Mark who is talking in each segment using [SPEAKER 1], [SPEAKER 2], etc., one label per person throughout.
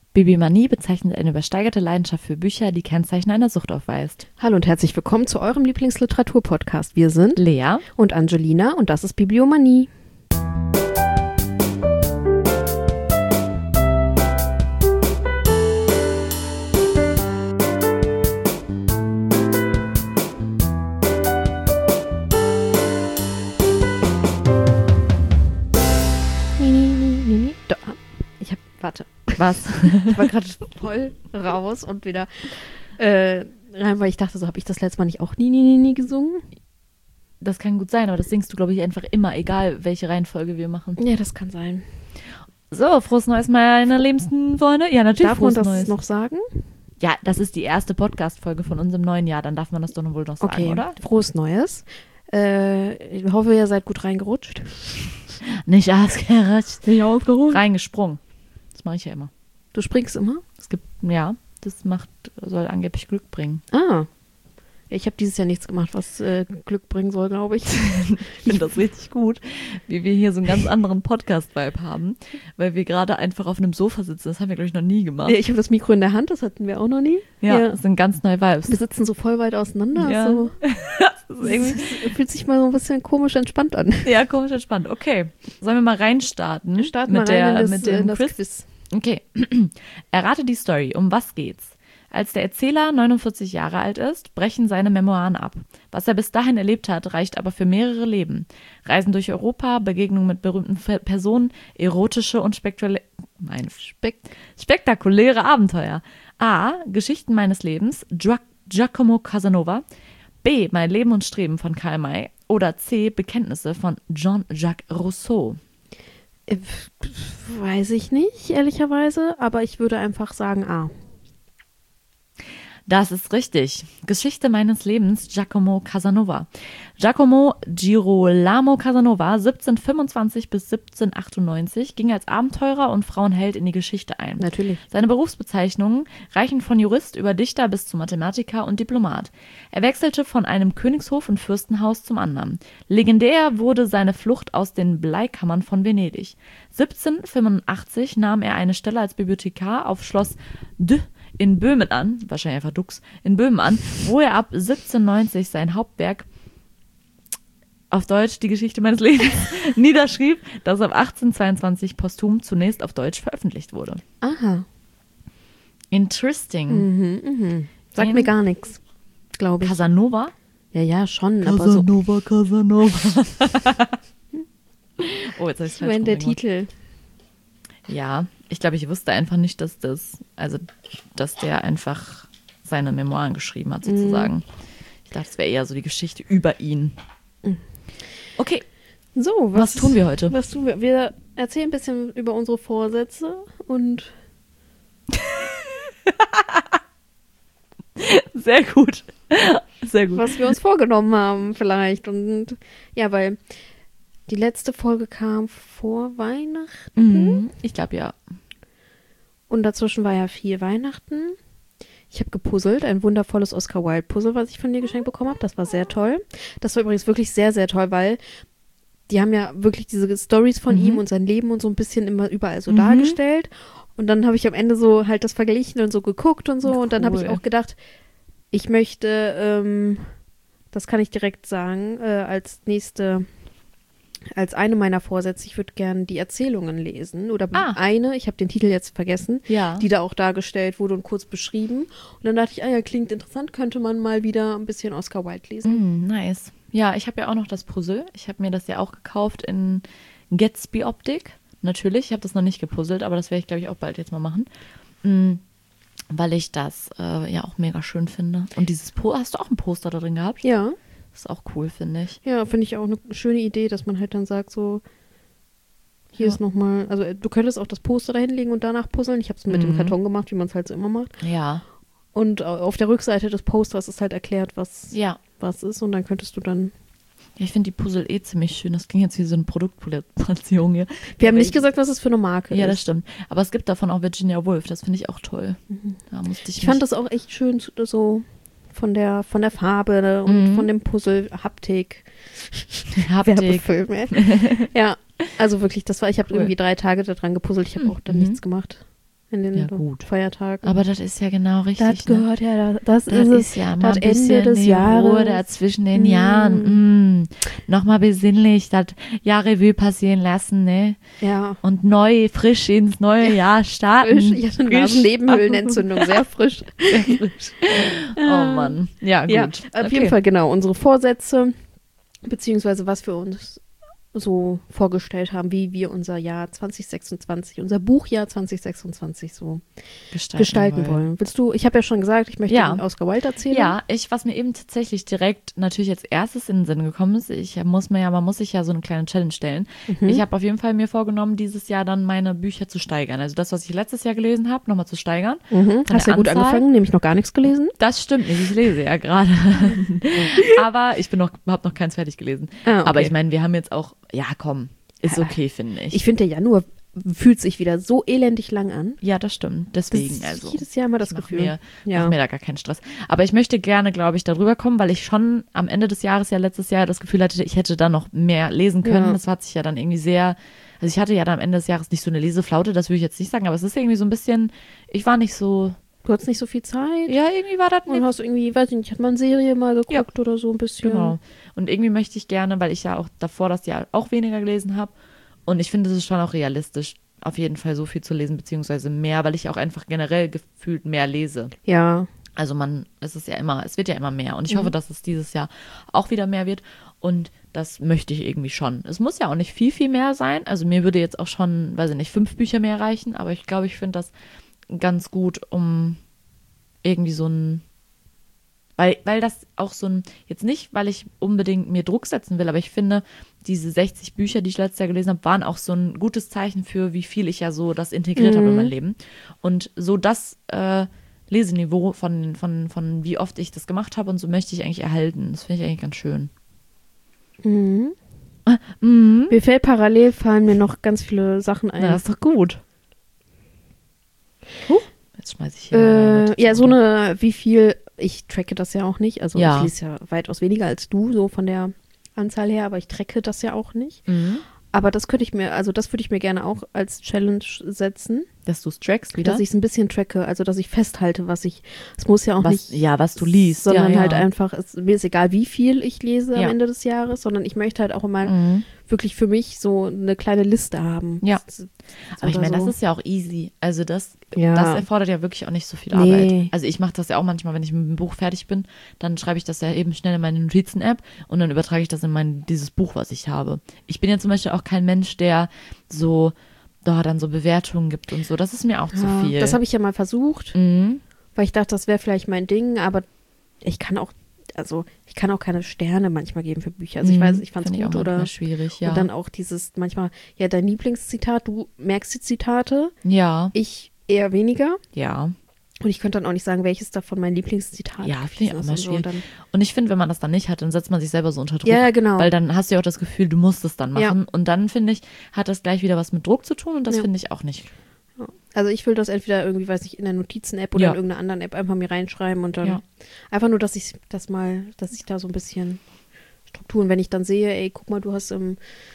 [SPEAKER 1] Bibliomanie bezeichnet eine übersteigerte Leidenschaft für Bücher, die Kennzeichen einer Sucht aufweist.
[SPEAKER 2] Hallo und herzlich willkommen zu eurem Lieblingsliteratur-Podcast. Wir sind
[SPEAKER 1] Lea
[SPEAKER 2] und Angelina und das ist Bibliomanie. Warte.
[SPEAKER 1] Was?
[SPEAKER 2] Ich war gerade voll raus und wieder rein, weil ich dachte, so habe ich das letzte Mal nicht auch nie gesungen?
[SPEAKER 1] Das kann gut sein, aber das singst du, glaube ich, einfach immer, egal welche Reihenfolge wir machen.
[SPEAKER 2] Ja, das kann sein.
[SPEAKER 1] So, frohes Neues, meine liebsten Freunde. Ja, natürlich
[SPEAKER 2] Darf man
[SPEAKER 1] frohes
[SPEAKER 2] das
[SPEAKER 1] Neues.
[SPEAKER 2] noch sagen?
[SPEAKER 1] Ja, das ist die erste Podcast-Folge von unserem neuen Jahr, dann darf man das doch wohl noch sagen,
[SPEAKER 2] Okay,
[SPEAKER 1] oder?
[SPEAKER 2] frohes Neues. Ich hoffe, ihr seid gut reingerutscht.
[SPEAKER 1] Nicht ausgerutscht.
[SPEAKER 2] Nicht ausgerutscht?
[SPEAKER 1] Reingesprungen. Das mache ich ja immer.
[SPEAKER 2] Du springst immer?
[SPEAKER 1] Es gibt, ja, soll angeblich Glück bringen.
[SPEAKER 2] Ah. Ich habe dieses Jahr nichts gemacht, was Glück bringen soll, glaube ich.
[SPEAKER 1] Ich finde das richtig gut, wie wir hier so einen ganz anderen Podcast-Vibe haben, weil wir gerade einfach auf einem Sofa sitzen. Das haben wir, glaube ich, noch nie gemacht.
[SPEAKER 2] Ja, ich habe das Mikro in der Hand, das hatten wir auch noch nie.
[SPEAKER 1] Ja, das sind ganz neue Vibes.
[SPEAKER 2] Wir sitzen so voll weit auseinander.
[SPEAKER 1] Ja.
[SPEAKER 2] So.
[SPEAKER 1] Das ist irgendwie
[SPEAKER 2] Fühlt sich mal so ein bisschen komisch entspannt an.
[SPEAKER 1] ja, komisch entspannt. Okay, sollen wir mal reinstarten?
[SPEAKER 2] Wir starten mal rein
[SPEAKER 1] mit dem
[SPEAKER 2] in das
[SPEAKER 1] Quiz?
[SPEAKER 2] Quiz.
[SPEAKER 1] Okay, errate die Story. Um was geht's? Als der Erzähler 49 Jahre alt ist, brechen seine Memoiren ab. Was er bis dahin erlebt hat, reicht aber für mehrere Leben. Reisen durch Europa, Begegnungen mit berühmten Personen, erotische und spektakuläre Abenteuer. A. Geschichten meines Lebens, Giacomo Casanova. B. Mein Leben und Streben von Karl May. Oder C. Bekenntnisse von Jean-Jacques Rousseau.
[SPEAKER 2] Weiß ich nicht, ehrlicherweise, aber ich würde einfach sagen A.
[SPEAKER 1] Das ist richtig. Geschichte meines Lebens, Giacomo Casanova. Giacomo Girolamo Casanova, 1725 bis 1798, ging als Abenteurer und Frauenheld in die Geschichte ein.
[SPEAKER 2] Natürlich.
[SPEAKER 1] Seine Berufsbezeichnungen reichen von Jurist über Dichter bis zu Mathematiker und Diplomat. Er wechselte von einem Königshof und Fürstenhaus zum anderen. Legendär wurde seine Flucht aus den Bleikammern von Venedig. 1785 nahm er eine Stelle als Bibliothekar auf Schloss in Böhmen an, wahrscheinlich einfach Dux, in Böhmen an, wo er ab 1790 sein Hauptwerk, auf Deutsch die Geschichte meines Lebens, niederschrieb, das ab 1822 posthum zunächst auf Deutsch veröffentlicht wurde.
[SPEAKER 2] Aha.
[SPEAKER 1] Interesting.
[SPEAKER 2] Sagt mir gar nichts, glaube ich.
[SPEAKER 1] Casanova?
[SPEAKER 2] Ja, schon.
[SPEAKER 1] Casanova. Oh, jetzt habe ich
[SPEAKER 2] Ich meine, der Titel.
[SPEAKER 1] Ja, ich glaube, ich wusste einfach nicht, dass der einfach seine Memoiren geschrieben hat, sozusagen. Ich dachte, es wäre eher so die Geschichte über ihn. Okay.
[SPEAKER 2] So,
[SPEAKER 1] was tun wir heute?
[SPEAKER 2] Was tun wir? Wir erzählen ein bisschen über unsere Vorsätze und
[SPEAKER 1] Sehr gut. Sehr gut.
[SPEAKER 2] was wir uns vorgenommen haben vielleicht. Und ja, weil die letzte Folge kam vor Weihnachten.
[SPEAKER 1] Ich glaube, ja.
[SPEAKER 2] Und dazwischen war ja viel Weihnachten. Ich habe gepuzzelt, ein wundervolles Oscar Wilde-Puzzle, was ich von dir geschenkt bekommen habe. Das war sehr toll. Das war übrigens wirklich sehr, sehr toll, weil die haben ja wirklich diese Stories von ihm und sein Leben und so ein bisschen immer überall so dargestellt. Und dann habe ich am Ende so halt das verglichen und so geguckt und so. Cool. Und dann habe ich auch gedacht, ich möchte, das kann ich direkt sagen, als eine meiner Vorsätze, ich würde gerne die Erzählungen lesen. Oder ich habe den Titel jetzt vergessen, die da auch dargestellt wurde und kurz beschrieben. Und dann dachte ich, ja, klingt interessant, könnte man mal wieder ein bisschen Oscar Wilde lesen.
[SPEAKER 1] Nice. Ja, ich habe ja auch noch das Puzzle. Ich habe mir das ja auch gekauft in Gatsby-Optik. Natürlich, ich habe das noch nicht gepuzzelt, aber das werde ich, glaube ich, auch bald jetzt mal machen. Weil ich das ja auch mega schön finde. Und hast du auch ein Poster da drin gehabt?
[SPEAKER 2] Ja.
[SPEAKER 1] Das ist auch cool, finde ich.
[SPEAKER 2] Ja, finde ich auch eine schöne Idee, dass man halt dann sagt, so, hier ist nochmal, also du könntest auch das Poster da hinlegen und danach puzzeln. Ich habe es mit dem Karton gemacht, wie man es halt so immer macht.
[SPEAKER 1] Ja.
[SPEAKER 2] Und auf der Rückseite des Posters ist halt erklärt, was ist. Und dann könntest du dann...
[SPEAKER 1] Ja, ich finde die Puzzle ziemlich schön. Das klingt jetzt wie so eine Produktplatzierung hier.
[SPEAKER 2] Wir haben nicht gesagt, was es für eine Marke ist.
[SPEAKER 1] Ja, das stimmt. Aber es gibt davon auch Virginia Woolf. Das finde ich auch toll. Da musste
[SPEAKER 2] ich fand das auch echt schön, so von der Farbe und von dem Puzzle, Haptik. Werbefilm, ja, also wirklich, ich habe irgendwie 3 Tage da dran gepuzzelt. Ich habe auch dann nichts gemacht. in den
[SPEAKER 1] Ja, gut.
[SPEAKER 2] Feiertagen.
[SPEAKER 1] Aber das ist ja genau richtig.
[SPEAKER 2] Das gehört ja, das
[SPEAKER 1] Das
[SPEAKER 2] ist
[SPEAKER 1] ist ja mal
[SPEAKER 2] das
[SPEAKER 1] ein bisschen
[SPEAKER 2] Ende des
[SPEAKER 1] die
[SPEAKER 2] Jahres.
[SPEAKER 1] Ruhe da zwischen den Jahren. Nochmal besinnlich das Jahr Revue passieren lassen, ne?
[SPEAKER 2] Ja.
[SPEAKER 1] Und neu, frisch ins neue Jahr starten.
[SPEAKER 2] Frisch. Ich hatte eine
[SPEAKER 1] Frisch.
[SPEAKER 2] Nasennebenhöhlenentzündung, sehr frisch.
[SPEAKER 1] Sehr frisch. Oh Mann. Ja, gut.
[SPEAKER 2] Ja, auf jeden Fall genau, unsere Vorsätze, beziehungsweise was wir uns so vorgestellt haben, wie wir unser Jahr 2026, unser Buchjahr 2026 so gestalten wollen. Willst du, ich habe ja schon gesagt, ich möchte den Oscar Wilde erzählen.
[SPEAKER 1] Ja, was mir eben tatsächlich direkt natürlich als erstes in den Sinn gekommen ist, man muss sich ja so eine kleine Challenge stellen. Ich habe auf jeden Fall mir vorgenommen, dieses Jahr dann meine Bücher zu steigern. Also das, was ich letztes Jahr gelesen habe, nochmal zu steigern.
[SPEAKER 2] Hast ja gut angefangen, nämlich noch gar nichts gelesen.
[SPEAKER 1] Das stimmt nicht, ich lese ja gerade. Aber ich habe noch keins fertig gelesen.
[SPEAKER 2] Ah, okay.
[SPEAKER 1] Aber ich meine, wir haben jetzt auch, ja komm, ist okay, finde ich.
[SPEAKER 2] Ich finde, der Januar fühlt sich wieder so elendig lang an.
[SPEAKER 1] Ja, das stimmt. Deswegen,
[SPEAKER 2] Das ist
[SPEAKER 1] also.
[SPEAKER 2] jedes Jahr immer das Gefühl.
[SPEAKER 1] Mach mir da gar keinen Stress. Aber ich möchte gerne, glaube ich, darüber kommen, weil ich schon am Ende des Jahres, ja letztes Jahr, das Gefühl hatte, ich hätte da noch mehr lesen können.
[SPEAKER 2] Ja.
[SPEAKER 1] Das hat sich ja dann irgendwie sehr, also ich hatte ja dann am Ende des Jahres nicht so eine Leseflaute, das würde ich jetzt nicht sagen, aber es ist irgendwie so ein bisschen, ich war nicht so.
[SPEAKER 2] Du hattest nicht so viel Zeit.
[SPEAKER 1] Ja, irgendwie war das
[SPEAKER 2] Und hast irgendwie, weiß ich nicht, hat man Serie mal geguckt oder so ein bisschen.
[SPEAKER 1] Genau. Und irgendwie möchte ich gerne, weil ich ja auch davor das Jahr auch weniger gelesen habe. Und ich finde, es ist schon auch realistisch, auf jeden Fall so viel zu lesen, beziehungsweise mehr, weil ich auch einfach generell gefühlt mehr lese.
[SPEAKER 2] Ja.
[SPEAKER 1] Also es wird ja immer mehr. Und ich hoffe, dass es dieses Jahr auch wieder mehr wird. Und das möchte ich irgendwie schon. Es muss ja auch nicht viel, viel mehr sein. Also mir würde jetzt auch schon, weiß ich nicht, 5 Bücher mehr reichen. Aber ich glaube, ich finde das ganz gut, um irgendwie so ein, weil das auch so ein, jetzt nicht, weil ich unbedingt mir Druck setzen will, aber ich finde, diese 60 Bücher, die ich letztes Jahr gelesen habe, waren auch so ein gutes Zeichen für, wie viel ich ja so das integriert habe in mein Leben. Und so das Leseniveau von wie oft ich das gemacht habe und so möchte ich eigentlich erhalten. Das finde ich eigentlich ganz schön.
[SPEAKER 2] Mir fallen mir noch ganz viele Sachen ein.
[SPEAKER 1] Na, das ist doch gut. Jetzt schmeiße ich hier.
[SPEAKER 2] Ja, so eine, wie viel, ich tracke das ja auch nicht. Also
[SPEAKER 1] Ja.
[SPEAKER 2] ich lese ja weitaus weniger als du, so von der Anzahl her, aber ich tracke das ja auch nicht. Aber das würde ich mir gerne auch als Challenge setzen.
[SPEAKER 1] Dass du es trackst wieder?
[SPEAKER 2] Dass ich es ein bisschen tracke, also dass ich festhalte, es muss ja auch nicht.
[SPEAKER 1] Ja, was du liest.
[SPEAKER 2] Sondern
[SPEAKER 1] ja.
[SPEAKER 2] halt einfach, mir ist egal, wie viel ich lese am
[SPEAKER 1] Ja.
[SPEAKER 2] Ende des Jahres, sondern ich möchte halt auch immer wirklich für mich so eine kleine Liste haben.
[SPEAKER 1] Ja. Aber ich meine,
[SPEAKER 2] so.
[SPEAKER 1] das ist ja auch easy. Also das
[SPEAKER 2] Ja.
[SPEAKER 1] erfordert ja wirklich auch nicht so viel
[SPEAKER 2] Nee.
[SPEAKER 1] Arbeit. Also ich mache das ja auch manchmal, wenn ich mit dem Buch fertig bin, dann schreibe ich das ja eben schnell in meine Notizen-App und dann übertrage ich das in dieses Buch, was ich habe. Ich bin ja zum Beispiel auch kein Mensch, der so dann so Bewertungen gibt und so. Das ist mir auch zu viel.
[SPEAKER 2] Das habe ich ja mal versucht, weil ich dachte, das wäre vielleicht mein Ding, aber ich kann auch keine Sterne manchmal geben für Bücher. Also ich fand es
[SPEAKER 1] Finde ich
[SPEAKER 2] gut
[SPEAKER 1] auch
[SPEAKER 2] oder
[SPEAKER 1] manchmal schwierig, ja.
[SPEAKER 2] und dann auch dieses manchmal, ja, dein Lieblingszitat, du merkst die Zitate,
[SPEAKER 1] Ja,
[SPEAKER 2] ich eher weniger.
[SPEAKER 1] ja.
[SPEAKER 2] Und ich könnte dann auch nicht sagen, welches davon mein Lieblingszitat
[SPEAKER 1] Ja, finde ich auch
[SPEAKER 2] ist
[SPEAKER 1] mal
[SPEAKER 2] und so.
[SPEAKER 1] schwierig.
[SPEAKER 2] Dann,
[SPEAKER 1] Und ich finde, wenn man das dann nicht hat, dann setzt man sich selber so unter Druck.
[SPEAKER 2] Ja, genau.
[SPEAKER 1] Weil dann hast du ja auch das Gefühl, du musst es dann machen. Und dann, finde ich, hat das gleich wieder was mit Druck zu tun und das finde ich auch nicht.
[SPEAKER 2] Also ich will das entweder irgendwie, weiß nicht, in der Notizen-App oder in irgendeiner anderen App einfach mir reinschreiben und dann einfach nur, dass ich da so ein bisschen Struktur, und wenn ich dann sehe, ey, guck mal, du hast im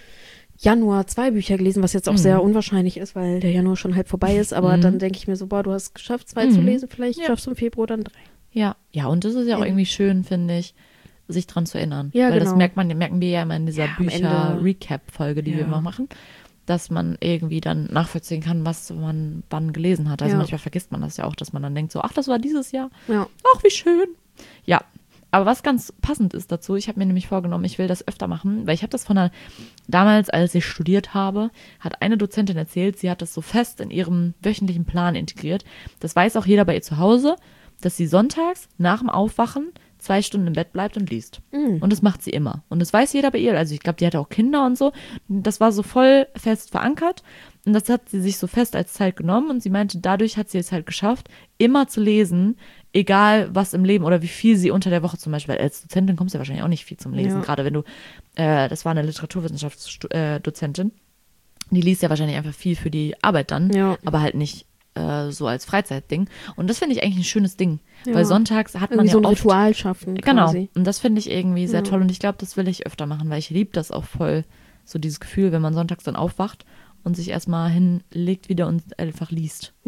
[SPEAKER 2] Januar 2 Bücher gelesen, was jetzt auch sehr unwahrscheinlich ist, weil der Januar schon halb vorbei ist, aber dann denke ich mir so, boah, du hast geschafft, 2 zu lesen, vielleicht schaffst du im Februar dann 3.
[SPEAKER 1] Ja, und das ist ja auch irgendwie schön, finde ich, sich dran zu erinnern.
[SPEAKER 2] Ja,
[SPEAKER 1] weil
[SPEAKER 2] genau.
[SPEAKER 1] das merken wir ja immer in dieser Bücher-Recap-Folge, die wir immer machen, dass man irgendwie dann nachvollziehen kann, was man wann gelesen hat. Also manchmal vergisst man das ja auch, dass man dann denkt so, ach, das war dieses Jahr.
[SPEAKER 2] Ja.
[SPEAKER 1] Ach, wie schön. Ja, aber was ganz passend ist dazu, ich habe mir nämlich vorgenommen, ich will das öfter machen, weil ich habe das damals, als ich studiert habe, hat eine Dozentin erzählt, sie hat das so fest in ihrem wöchentlichen Plan integriert. Das weiß auch jeder bei ihr zu Hause, dass sie sonntags nach dem Aufwachen 2 Stunden im Bett bleibt und liest. Und das macht sie immer. Und das weiß jeder bei ihr. Also ich glaube, die hatte auch Kinder und so. Das war so voll fest verankert. Und das hat sie sich so fest als Zeit genommen. Und sie meinte, dadurch hat sie es halt geschafft, immer zu lesen, egal was im Leben oder wie viel sie unter der Woche zum Beispiel, als Dozentin kommst du ja wahrscheinlich auch nicht viel zum Lesen. Gerade wenn du, das war eine Literaturwissenschaftsdozentin, die liest ja wahrscheinlich einfach viel für die Arbeit dann, aber halt nicht so als Freizeitding. Und das finde ich eigentlich ein schönes Ding, weil sonntags hat man
[SPEAKER 2] irgendwie
[SPEAKER 1] ja
[SPEAKER 2] so ein
[SPEAKER 1] oft,
[SPEAKER 2] Ritual schaffen
[SPEAKER 1] genau,
[SPEAKER 2] quasi.
[SPEAKER 1] und das finde ich irgendwie sehr toll und ich glaube, das will ich öfter machen, weil ich liebe das auch voll, so dieses Gefühl, wenn man sonntags dann aufwacht und sich erstmal hinlegt wieder und einfach liest.
[SPEAKER 2] Ja,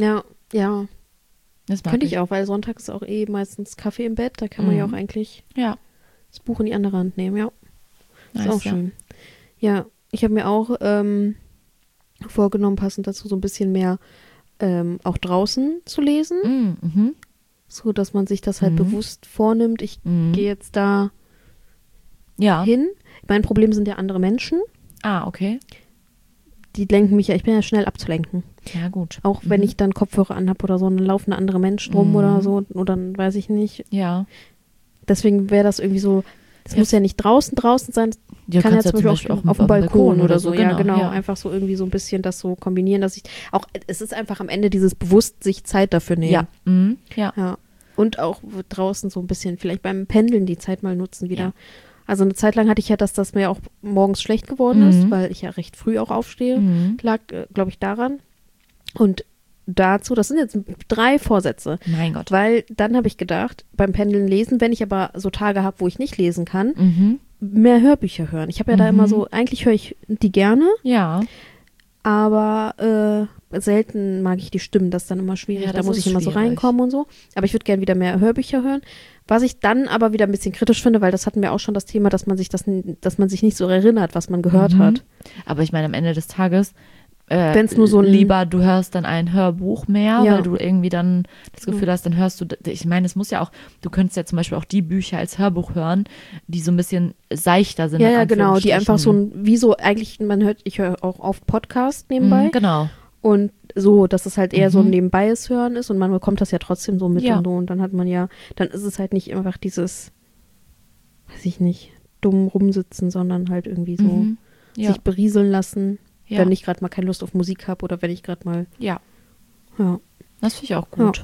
[SPEAKER 2] Ja,
[SPEAKER 1] Das mag
[SPEAKER 2] könnte ich auch, weil Sonntag ist auch meistens Kaffee im Bett. Da kann man ja auch eigentlich
[SPEAKER 1] Ja,
[SPEAKER 2] das Buch in die andere Hand nehmen. Ja, ist
[SPEAKER 1] nice,
[SPEAKER 2] auch schön. Ja, ich habe mir auch vorgenommen, passend dazu so ein bisschen mehr auch draußen zu lesen.
[SPEAKER 1] Mhm.
[SPEAKER 2] So, dass man sich das halt bewusst vornimmt. Ich gehe jetzt da
[SPEAKER 1] Ja.
[SPEAKER 2] hin. Mein Problem sind ja andere Menschen.
[SPEAKER 1] Okay.
[SPEAKER 2] Die lenken mich ja, ich bin ja schnell abzulenken.
[SPEAKER 1] Ja, gut.
[SPEAKER 2] Auch wenn ich dann Kopfhörer anhab oder so, dann laufen andere Menschen rum oder so, oder dann weiß ich nicht.
[SPEAKER 1] Ja.
[SPEAKER 2] Deswegen wäre das irgendwie so, es muss ja nicht draußen sein,
[SPEAKER 1] Ja,
[SPEAKER 2] kann ja
[SPEAKER 1] kannst
[SPEAKER 2] zum Beispiel auch auf dem Balkon oder so. Ja, genau.
[SPEAKER 1] Ja.
[SPEAKER 2] Einfach so irgendwie so ein bisschen das so kombinieren, dass ich auch, es ist einfach am Ende dieses bewusst sich Zeit dafür nehmen.
[SPEAKER 1] Ja. Mhm. Ja.
[SPEAKER 2] Ja. Und auch draußen so ein bisschen, vielleicht beim Pendeln die Zeit mal nutzen wieder.
[SPEAKER 1] Ja.
[SPEAKER 2] Also eine Zeit lang hatte ich ja, dass das mir auch morgens schlecht geworden ist, weil ich ja recht früh auch aufstehe. Lag, glaube ich, daran. Und dazu, das sind jetzt 3 Vorsätze.
[SPEAKER 1] Mein Gott.
[SPEAKER 2] Weil dann habe ich gedacht, beim Pendeln lesen, wenn ich aber so Tage habe, wo ich nicht lesen kann, mehr Hörbücher hören. Ich habe ja da immer so, eigentlich höre ich die gerne,
[SPEAKER 1] Ja.
[SPEAKER 2] aber selten mag ich die Stimmen, das ist dann immer schwierig,
[SPEAKER 1] Ja,
[SPEAKER 2] da
[SPEAKER 1] das
[SPEAKER 2] muss
[SPEAKER 1] ist
[SPEAKER 2] ich immer so
[SPEAKER 1] schwierig.
[SPEAKER 2] reinkommen und so. Aber ich würde gerne wieder mehr Hörbücher hören. Was ich dann aber wieder ein bisschen kritisch finde, weil das hatten wir auch schon das Thema, dass man sich nicht so erinnert, was man gehört hat.
[SPEAKER 1] Aber ich meine, am Ende des Tages,
[SPEAKER 2] Wenn's nur so ein-
[SPEAKER 1] lieber du hörst dann ein Hörbuch mehr,
[SPEAKER 2] Ja.
[SPEAKER 1] weil du irgendwie dann das Gefühl hast, dann hörst du, ich meine, es muss ja auch, du könntest ja zum Beispiel auch die Bücher als Hörbuch hören, die so ein bisschen seichter sind.
[SPEAKER 2] Ja,
[SPEAKER 1] in
[SPEAKER 2] ja, genau, die einfach so
[SPEAKER 1] Anführungsstrichen.
[SPEAKER 2] wie so eigentlich, ich höre auch auf Podcast nebenbei.
[SPEAKER 1] Genau.
[SPEAKER 2] Und so, dass es halt eher so ein nebenbeies Hören ist und man bekommt das ja trotzdem so mit
[SPEAKER 1] Ja.
[SPEAKER 2] und so. Und dann hat man ja, dann ist es halt nicht einfach dieses, weiß ich nicht, dumm rumsitzen, sondern halt irgendwie so
[SPEAKER 1] Ja.
[SPEAKER 2] sich berieseln lassen,
[SPEAKER 1] Ja.
[SPEAKER 2] wenn ich gerade mal keine Lust auf Musik habe oder wenn ich gerade mal,
[SPEAKER 1] Ja.
[SPEAKER 2] ja.
[SPEAKER 1] Das finde ich auch gut.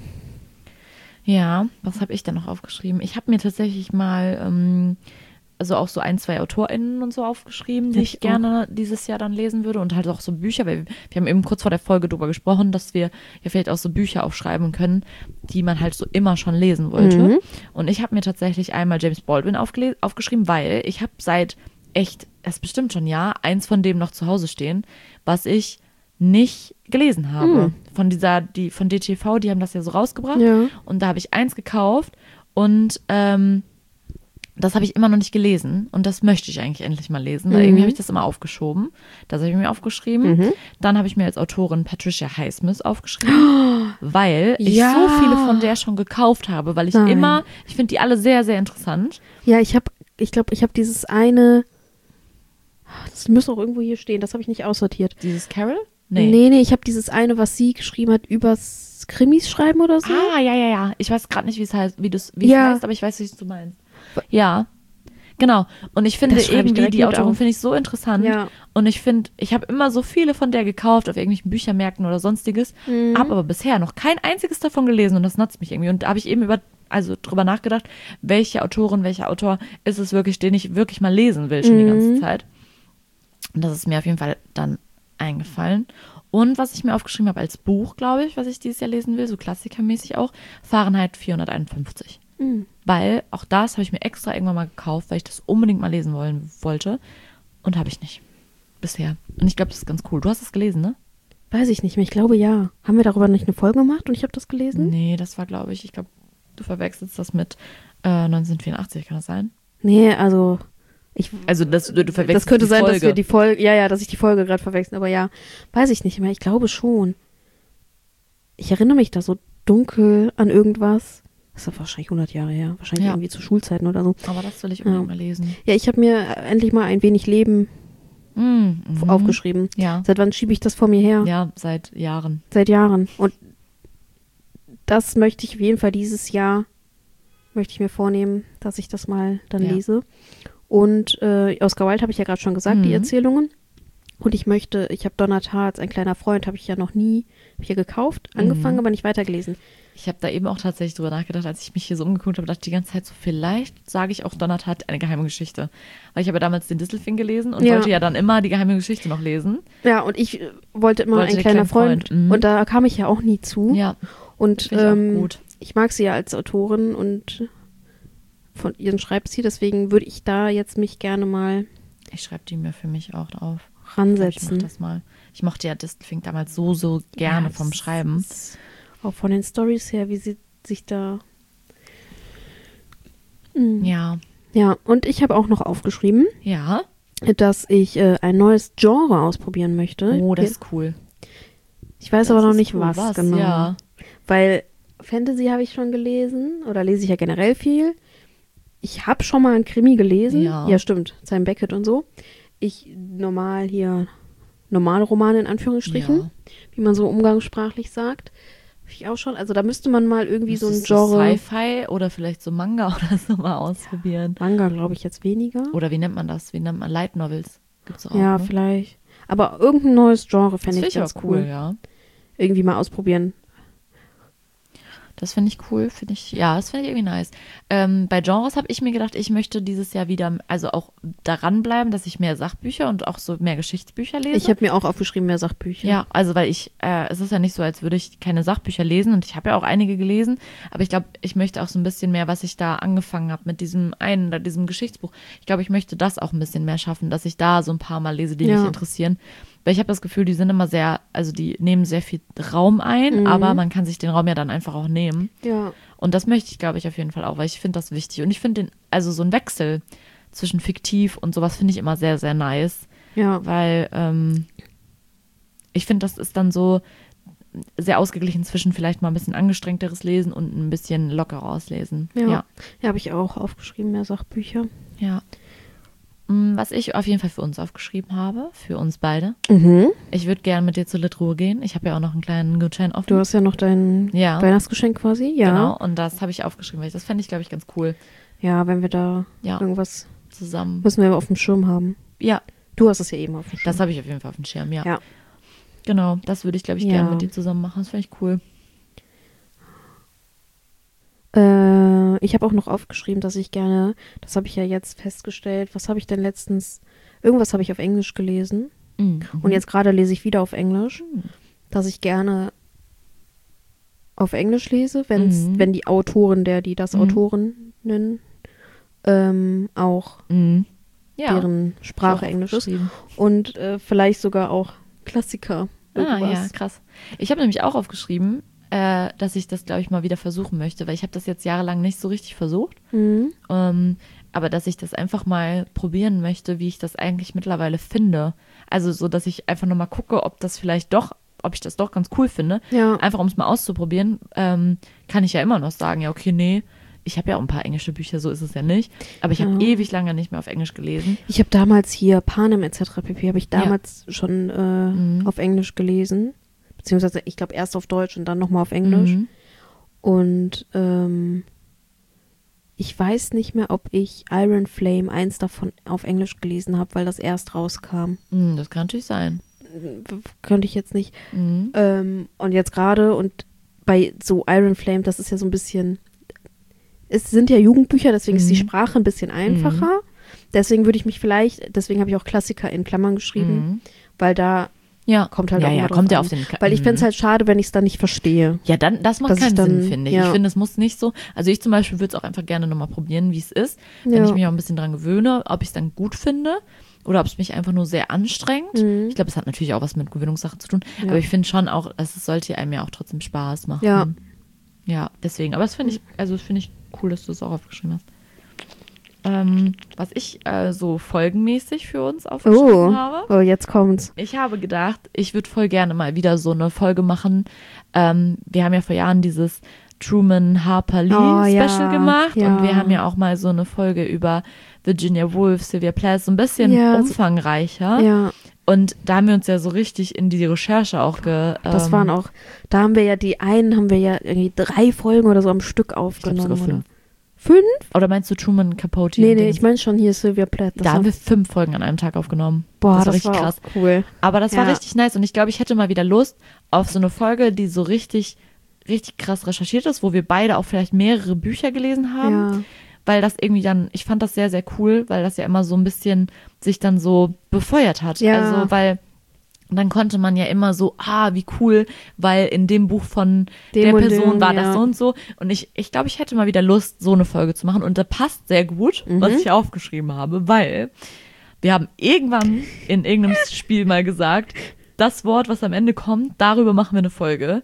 [SPEAKER 1] Ja, was habe ich denn noch aufgeschrieben? Ich habe mir tatsächlich mal also auch so 1, 2 AutorInnen und so aufgeschrieben, die
[SPEAKER 2] Hab
[SPEAKER 1] ich
[SPEAKER 2] ich
[SPEAKER 1] gerne dieses Jahr dann lesen würde und halt auch so Bücher, weil wir haben eben kurz vor der Folge drüber gesprochen, dass wir ja vielleicht auch so Bücher aufschreiben können, die man halt so immer schon lesen wollte. Und ich habe mir tatsächlich einmal James Baldwin aufgeschrieben, weil ich habe seit echt, es ist bestimmt schon ein Jahr, eins von dem noch zu Hause stehen, was ich nicht gelesen habe. Von von DTV, die haben das ja so rausgebracht.
[SPEAKER 2] Ja.
[SPEAKER 1] Und da habe ich eins gekauft und das habe ich immer noch nicht gelesen und das möchte ich eigentlich endlich mal lesen, weil irgendwie habe ich das immer aufgeschoben. Das habe ich mir aufgeschrieben. Dann habe ich mir als Autorin Patricia Highsmith aufgeschrieben, weil ich
[SPEAKER 2] Ja.
[SPEAKER 1] so viele von der schon gekauft habe, weil ich ich finde die alle sehr, sehr interessant.
[SPEAKER 2] Ja, ich glaube, ich habe dieses eine, das müsste auch irgendwo hier stehen, das habe ich nicht aussortiert.
[SPEAKER 1] Dieses Carol?
[SPEAKER 2] Nee, ich habe dieses eine, was sie geschrieben hat, übers Krimis schreiben oder so.
[SPEAKER 1] Ja. Ich weiß gerade nicht, wie es heißt, wie es
[SPEAKER 2] Ja.
[SPEAKER 1] heißt, aber ich weiß, was du meinst. Ja, genau. Und ich finde
[SPEAKER 2] Das schreibe ich
[SPEAKER 1] eben
[SPEAKER 2] direkt
[SPEAKER 1] die
[SPEAKER 2] mit
[SPEAKER 1] Autorin
[SPEAKER 2] auf.
[SPEAKER 1] finde ich so interessant.
[SPEAKER 2] Ja.
[SPEAKER 1] Und ich finde, ich habe immer so viele von der gekauft auf irgendwelchen Büchermärkten oder sonstiges, habe aber bisher noch kein einziges davon gelesen und das nutzt mich irgendwie. Und da habe ich eben drüber nachgedacht, welche Autorin, welcher Autor ist es wirklich, den ich wirklich mal lesen will schon die ganze Zeit. Und das ist mir auf jeden Fall dann eingefallen. Und was ich mir aufgeschrieben habe als Buch, glaube ich, was ich dieses Jahr lesen will, so klassikermäßig auch, Fahrenheit 451. Weil auch das habe ich mir extra irgendwann mal gekauft, weil ich das unbedingt mal lesen wollte. Und habe ich nicht. Bisher. Und ich glaube, das ist ganz cool. Du hast es gelesen, ne?
[SPEAKER 2] Weiß ich nicht mehr, ich glaube ja. Haben wir darüber nicht eine Folge gemacht und ich habe das gelesen?
[SPEAKER 1] Nee, das war, glaube ich glaube, du verwechselst das mit 1984, kann das sein?
[SPEAKER 2] Nee, also
[SPEAKER 1] Also du verwechselst
[SPEAKER 2] das könnte
[SPEAKER 1] die
[SPEAKER 2] sein,
[SPEAKER 1] Folge.
[SPEAKER 2] dass wir die Folge, ja, dass ich die Folge gerade verwechseln, aber ja, weiß ich nicht mehr, ich glaube schon. Ich erinnere mich da so dunkel an irgendwas. Das ist wahrscheinlich 100 Jahre her, wahrscheinlich
[SPEAKER 1] Ja.
[SPEAKER 2] irgendwie zu Schulzeiten oder so.
[SPEAKER 1] Aber das will ich unbedingt mal lesen.
[SPEAKER 2] Ja, ich habe mir endlich mal ein wenig Leben aufgeschrieben.
[SPEAKER 1] Ja.
[SPEAKER 2] Seit wann schiebe ich das vor mir her?
[SPEAKER 1] Ja, seit Jahren.
[SPEAKER 2] Seit Jahren. Und das möchte ich auf jeden Fall dieses Jahr, möchte ich mir vornehmen, dass ich das mal dann
[SPEAKER 1] Ja.
[SPEAKER 2] lese. Und Oscar Wilde habe ich ja gerade schon gesagt, die Erzählungen. Und ich habe Donald Harts, ein kleiner Freund, habe ich ja noch nie, habe ich ja gekauft, angefangen, aber nicht weitergelesen.
[SPEAKER 1] Ich habe da eben auch tatsächlich drüber nachgedacht, als ich mich hier so umgeguckt habe, dachte ich die ganze Zeit so, vielleicht sage ich auch, Donald hat eine geheime Geschichte. Weil ich habe ja damals den Distelfing gelesen und
[SPEAKER 2] Ja.
[SPEAKER 1] wollte ja dann immer die geheime Geschichte noch lesen.
[SPEAKER 2] Ja, und ich wollte immer
[SPEAKER 1] Wollte
[SPEAKER 2] ein
[SPEAKER 1] der
[SPEAKER 2] kleiner
[SPEAKER 1] kleine
[SPEAKER 2] Freund.
[SPEAKER 1] Freund,
[SPEAKER 2] Und da kam ich ja auch nie zu.
[SPEAKER 1] Ja,
[SPEAKER 2] Und
[SPEAKER 1] finde ich auch gut.
[SPEAKER 2] ich mag sie ja als Autorin und von ihren Schreibstil, deswegen würde ich da jetzt mich gerne mal
[SPEAKER 1] Ich schreibe die mir für mich auch auf. Ich
[SPEAKER 2] ransetzen.
[SPEAKER 1] mach das mal. Ich mochte ja Distelfing damals so gerne vom Schreiben.
[SPEAKER 2] Auch von den Storys her, wie sie sich da...
[SPEAKER 1] Ja.
[SPEAKER 2] Ja, und ich habe auch noch aufgeschrieben,
[SPEAKER 1] Ja.
[SPEAKER 2] dass ich ein neues Genre ausprobieren möchte.
[SPEAKER 1] Oh, das ist cool.
[SPEAKER 2] Ich weiß
[SPEAKER 1] Das
[SPEAKER 2] aber noch
[SPEAKER 1] ist
[SPEAKER 2] nicht,
[SPEAKER 1] cool.
[SPEAKER 2] was genau.
[SPEAKER 1] Ja.
[SPEAKER 2] Weil Fantasy habe ich schon gelesen oder lese ich ja generell viel. Ich habe schon mal einen Krimi gelesen.
[SPEAKER 1] Ja.
[SPEAKER 2] Stimmt. Simon Beckett und so. Normale Romane in Anführungsstrichen,
[SPEAKER 1] Ja.
[SPEAKER 2] wie man so umgangssprachlich sagt. Hab ich auch schon. Also da müsste man mal irgendwie so ein
[SPEAKER 1] Müsstest
[SPEAKER 2] Genre...
[SPEAKER 1] du Sci-Fi oder vielleicht so Manga oder so mal ausprobieren.
[SPEAKER 2] Manga, glaube ich, jetzt weniger.
[SPEAKER 1] Oder wie nennt man das? Wie nennt man Light Novels? Gibt's doch auch,
[SPEAKER 2] Ja,
[SPEAKER 1] ne?
[SPEAKER 2] vielleicht. Aber irgendein neues Genre fände
[SPEAKER 1] Das
[SPEAKER 2] ich
[SPEAKER 1] finde ich
[SPEAKER 2] ganz
[SPEAKER 1] auch
[SPEAKER 2] cool.
[SPEAKER 1] cool, ja.
[SPEAKER 2] Irgendwie mal ausprobieren.
[SPEAKER 1] Das finde ich cool, das finde ich irgendwie nice. Bei Genres habe ich mir gedacht, ich möchte dieses Jahr wieder, also auch daran bleiben, dass ich mehr Sachbücher und auch so mehr Geschichtsbücher lese.
[SPEAKER 2] Ich habe mir auch aufgeschrieben, mehr Sachbücher.
[SPEAKER 1] Ja, also weil es ist ja nicht so, als würde ich keine Sachbücher lesen und ich habe ja auch einige gelesen, aber ich glaube, ich möchte auch so ein bisschen mehr, was ich da angefangen habe mit diesem Geschichtsbuch. Ich glaube, ich möchte das auch ein bisschen mehr schaffen, dass ich da so ein paar Mal lese, die mich interessieren. Weil ich habe das Gefühl, die sind immer die nehmen sehr viel Raum ein, aber man kann sich den Raum ja dann einfach auch nehmen.
[SPEAKER 2] Ja.
[SPEAKER 1] Und das möchte ich, glaube ich, auf jeden Fall auch, weil ich finde das wichtig. Und ich finde so ein Wechsel zwischen fiktiv und sowas finde ich immer sehr, sehr nice.
[SPEAKER 2] Ja.
[SPEAKER 1] Weil ich finde, das ist dann so sehr ausgeglichen zwischen vielleicht mal ein bisschen angestrengteres Lesen und ein bisschen lockeres Lesen.
[SPEAKER 2] Ja, habe ich auch aufgeschrieben, mehr Sachbücher.
[SPEAKER 1] Ja. Was ich auf jeden Fall für uns aufgeschrieben habe, für uns beide. Ich würde gerne mit dir zur Litruhe gehen. Ich habe ja auch noch einen kleinen Gutschein offen.
[SPEAKER 2] Du hast ja noch dein
[SPEAKER 1] Ja.
[SPEAKER 2] Weihnachtsgeschenk quasi. Ja.
[SPEAKER 1] Genau, und das habe ich aufgeschrieben, weil das fände ich, glaube ich, ganz cool.
[SPEAKER 2] Ja, wenn wir da
[SPEAKER 1] Ja.
[SPEAKER 2] irgendwas
[SPEAKER 1] Zusammen.
[SPEAKER 2] müssen wir auf dem Schirm haben.
[SPEAKER 1] Ja,
[SPEAKER 2] Du hast es ja eben auf dem Schirm.
[SPEAKER 1] das habe ich auf jeden Fall auf dem Schirm, ja.
[SPEAKER 2] Ja.
[SPEAKER 1] Genau, das würde ich, glaube ich,
[SPEAKER 2] Ja.
[SPEAKER 1] gerne mit dir zusammen machen. Das fände ich cool.
[SPEAKER 2] Ich habe auch noch aufgeschrieben, dass ich gerne, das habe ich ja jetzt festgestellt, was habe ich denn letztens, irgendwas habe ich auf Englisch gelesen und jetzt gerade lese ich wieder auf Englisch, dass ich gerne auf Englisch lese, wenn die Autorin, Autorinnen auch deren Sprache Englisch ist und vielleicht sogar auch Klassiker.
[SPEAKER 1] Ja, krass. Ich habe nämlich auch aufgeschrieben, dass ich das, glaube ich, mal wieder versuchen möchte, weil ich habe das jetzt jahrelang nicht so richtig versucht. Aber dass ich das einfach mal probieren möchte, wie ich das eigentlich mittlerweile finde. Also so, dass ich einfach nochmal gucke, ob ich das doch ganz cool finde.
[SPEAKER 2] Ja.
[SPEAKER 1] Einfach um es mal auszuprobieren, kann ich ja immer noch sagen, ja, okay, nee, ich habe ja auch ein paar englische Bücher, so ist es ja nicht. Aber ich habe ewig lange nicht mehr auf Englisch gelesen.
[SPEAKER 2] Ich habe damals hier Panem etc. pp. Habe ich damals schon auf Englisch gelesen. Beziehungsweise, ich glaube, erst auf Deutsch und dann nochmal auf Englisch. Und ich weiß nicht mehr, ob ich Iron Flame, eins davon, auf Englisch gelesen habe, weil das erst rauskam.
[SPEAKER 1] Das kann natürlich sein.
[SPEAKER 2] Könnte ich jetzt nicht. Und jetzt gerade und bei so Iron Flame, das ist ja so ein bisschen, es sind ja Jugendbücher, deswegen ist die Sprache ein bisschen einfacher. Deswegen deswegen habe ich auch Klassiker in Klammern geschrieben, weil da kommt halt auch immer drauf
[SPEAKER 1] kommt ja
[SPEAKER 2] an.
[SPEAKER 1] auf den
[SPEAKER 2] Weil ich fände es halt schade, wenn ich es dann nicht verstehe.
[SPEAKER 1] Ja, dann, das macht
[SPEAKER 2] Dass ich
[SPEAKER 1] keinen
[SPEAKER 2] dann-
[SPEAKER 1] Sinn, finde ich.
[SPEAKER 2] ja.
[SPEAKER 1] Ich finde, es muss nicht so, also ich zum Beispiel würde es auch einfach gerne nochmal probieren, wie es ist, wenn
[SPEAKER 2] Ja.
[SPEAKER 1] ich mich auch ein bisschen dran gewöhne, ob ich es dann gut finde oder ob es mich einfach nur sehr anstrengt. Ich glaube, es hat natürlich auch was mit Gewöhnungssachen zu tun, aber ich finde schon auch, es sollte einem ja auch trotzdem Spaß machen.
[SPEAKER 2] Ja.
[SPEAKER 1] Ja, deswegen, aber das finde ich cool, dass du es auch aufgeschrieben hast. Was ich so folgenmäßig für uns aufgeschrieben habe.
[SPEAKER 2] Oh, jetzt kommt's.
[SPEAKER 1] Ich habe gedacht, ich würde voll gerne mal wieder so eine Folge machen. Wir haben ja vor Jahren dieses Truman Harper Lee Special gemacht und wir haben ja auch mal so eine Folge über Virginia Woolf, Sylvia Plath, so ein bisschen umfangreicher.
[SPEAKER 2] Ja,
[SPEAKER 1] Und da haben wir uns ja so richtig in die Recherche auch
[SPEAKER 2] das waren auch, da haben wir ja irgendwie 3 Folgen oder so am Stück aufgenommen.
[SPEAKER 1] sogar 5.
[SPEAKER 2] 5?
[SPEAKER 1] Oder meinst du Truman Capote?
[SPEAKER 2] Nee,
[SPEAKER 1] und Dings?
[SPEAKER 2] ich meine schon hier Sylvia Plath.
[SPEAKER 1] Da haben wir 5 Folgen an einem Tag aufgenommen.
[SPEAKER 2] Boah,
[SPEAKER 1] das war
[SPEAKER 2] das
[SPEAKER 1] richtig
[SPEAKER 2] war
[SPEAKER 1] krass.
[SPEAKER 2] auch cool.
[SPEAKER 1] Aber das war
[SPEAKER 2] Ja.
[SPEAKER 1] richtig nice und ich glaube, ich hätte mal wieder Lust auf so eine Folge, die so richtig, richtig krass recherchiert ist, wo wir beide auch vielleicht mehrere Bücher gelesen haben.
[SPEAKER 2] Ja.
[SPEAKER 1] Weil das irgendwie dann, ich fand das sehr, sehr cool, weil das ja immer so ein bisschen sich dann so befeuert hat.
[SPEAKER 2] Ja.
[SPEAKER 1] Also, weil dann konnte man ja immer so, wie cool, weil in dem Buch von
[SPEAKER 2] Dem
[SPEAKER 1] der
[SPEAKER 2] und
[SPEAKER 1] Person
[SPEAKER 2] dem,
[SPEAKER 1] war
[SPEAKER 2] ja.
[SPEAKER 1] das so und so. Und ich glaube, ich hätte mal wieder Lust, so eine Folge zu machen. Und da passt sehr gut, was ich aufgeschrieben habe, weil wir haben irgendwann in irgendeinem Spiel mal gesagt, das Wort, was am Ende kommt, darüber machen wir eine Folge.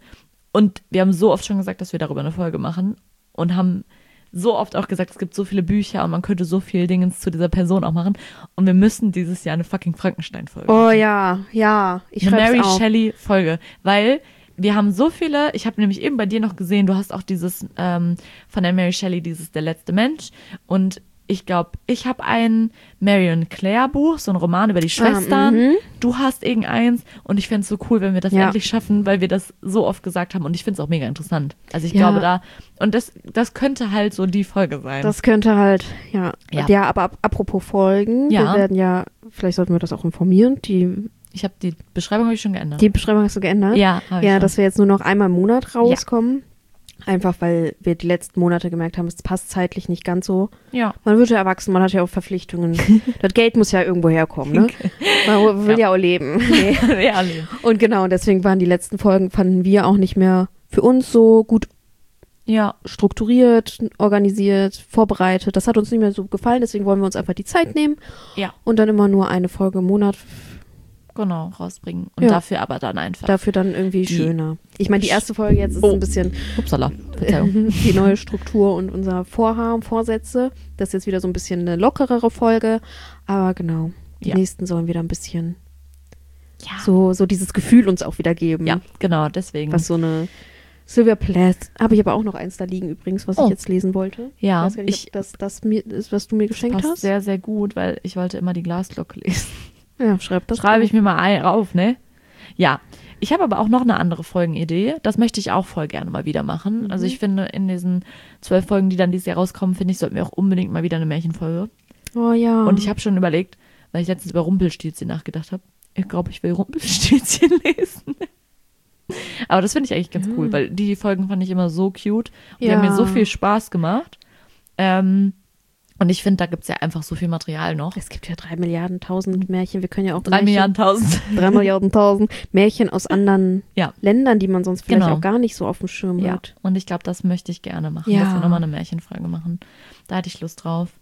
[SPEAKER 1] Und wir haben so oft schon gesagt, dass wir darüber eine Folge machen und haben so oft auch gesagt, es gibt so viele Bücher und man könnte so viel Dinge zu dieser Person auch machen. Und wir müssen dieses Jahr eine fucking Frankenstein-Folge
[SPEAKER 2] Oh
[SPEAKER 1] machen.
[SPEAKER 2] ja, ich
[SPEAKER 1] Eine
[SPEAKER 2] schreib's
[SPEAKER 1] Mary
[SPEAKER 2] auf.
[SPEAKER 1] Shelley-Folge, weil wir haben so viele, ich habe nämlich eben bei dir noch gesehen, du hast auch dieses von der Mary Shelley, dieses Der letzte Mensch. Und ich glaube, ich habe ein Marion Clare Buch, so ein Roman über die Schwestern. Du hast irgendeins und ich fände es so cool, wenn wir das
[SPEAKER 2] Ja.
[SPEAKER 1] endlich schaffen, weil wir das so oft gesagt haben und ich finde es auch mega interessant. Also ich
[SPEAKER 2] Ja.
[SPEAKER 1] glaube und das könnte halt so die Folge sein.
[SPEAKER 2] Das könnte halt, ja.
[SPEAKER 1] Ja.
[SPEAKER 2] Ja, aber apropos Folgen,
[SPEAKER 1] Ja.
[SPEAKER 2] wir werden ja, vielleicht sollten wir das auch informieren,
[SPEAKER 1] Ich habe die Beschreibung habe ich schon geändert.
[SPEAKER 2] die Beschreibung hast du geändert.
[SPEAKER 1] Ja, habe ich
[SPEAKER 2] Ja,
[SPEAKER 1] schon.
[SPEAKER 2] dass wir jetzt nur noch einmal im Monat rauskommen. Einfach, weil wir die letzten Monate gemerkt haben, es passt zeitlich nicht ganz so.
[SPEAKER 1] Ja.
[SPEAKER 2] Man wird ja erwachsen, man hat ja auch Verpflichtungen. Das Geld muss ja irgendwo herkommen, ne? Man will ja auch leben. Nee.
[SPEAKER 1] Ja,
[SPEAKER 2] Und genau, deswegen waren die letzten Folgen, fanden wir auch nicht mehr für uns so gut
[SPEAKER 1] ja,
[SPEAKER 2] strukturiert, organisiert, vorbereitet. Das hat uns nicht mehr so gefallen, deswegen wollen wir uns einfach die Zeit nehmen
[SPEAKER 1] ja,
[SPEAKER 2] und dann immer nur eine Folge im Monat,
[SPEAKER 1] genau, rausbringen. Und
[SPEAKER 2] Ja.
[SPEAKER 1] dafür aber dann einfach.
[SPEAKER 2] dafür dann irgendwie
[SPEAKER 1] Die-
[SPEAKER 2] schöner. Ich meine, die erste Folge jetzt ist
[SPEAKER 1] Oh.
[SPEAKER 2] ein bisschen
[SPEAKER 1] Upsala, Verzeihung.
[SPEAKER 2] die neue Struktur und unser Vorhaben, Vorsätze. Das ist jetzt wieder so ein bisschen eine lockerere Folge, aber genau, die
[SPEAKER 1] Ja.
[SPEAKER 2] nächsten sollen wieder ein bisschen
[SPEAKER 1] Ja.
[SPEAKER 2] so dieses Gefühl uns auch wieder geben.
[SPEAKER 1] Ja, genau, deswegen.
[SPEAKER 2] Was so eine Sylvia Plath, habe ich aber auch noch eins da liegen übrigens, was
[SPEAKER 1] Oh.
[SPEAKER 2] ich jetzt lesen wollte.
[SPEAKER 1] Ja,
[SPEAKER 2] Ich weiß gar nicht, ob das mir ist, was du mir geschenkt
[SPEAKER 1] passt
[SPEAKER 2] hast.
[SPEAKER 1] sehr, sehr gut, weil ich wollte immer die Glasglocke lesen.
[SPEAKER 2] Ja, schreib das.
[SPEAKER 1] Schreibe
[SPEAKER 2] auf.
[SPEAKER 1] ich mir mal auf, ne? Ja. Ich habe aber auch noch eine andere Folgenidee. Das möchte ich auch voll gerne mal wieder machen. Also ich finde, in diesen 12 Folgen, die dann dieses Jahr rauskommen, finde ich, sollten wir auch unbedingt mal wieder eine Märchenfolge.
[SPEAKER 2] Oh ja.
[SPEAKER 1] Und ich habe schon überlegt, weil ich letztens über Rumpelstilzchen nachgedacht habe. Ich glaube, ich will Rumpelstilzchen lesen. Aber das finde ich eigentlich ganz cool, weil die Folgen fand ich immer so cute. Und die haben mir so viel Spaß gemacht. Und ich finde, da gibt es ja einfach so viel Material noch.
[SPEAKER 2] Es gibt ja 3 Milliarden 1000 Märchen. Wir können ja auch
[SPEAKER 1] 3 Milliarden tausend.
[SPEAKER 2] 3 Milliarden 1000 Märchen aus anderen
[SPEAKER 1] Ja.
[SPEAKER 2] Ländern, die man sonst vielleicht
[SPEAKER 1] Genau.
[SPEAKER 2] auch gar nicht so auf dem Schirm
[SPEAKER 1] Ja,
[SPEAKER 2] hat.
[SPEAKER 1] und ich glaube, das möchte ich gerne machen,
[SPEAKER 2] Ja.
[SPEAKER 1] dass wir nochmal eine Märchenfolge machen. Da hatte ich Lust drauf.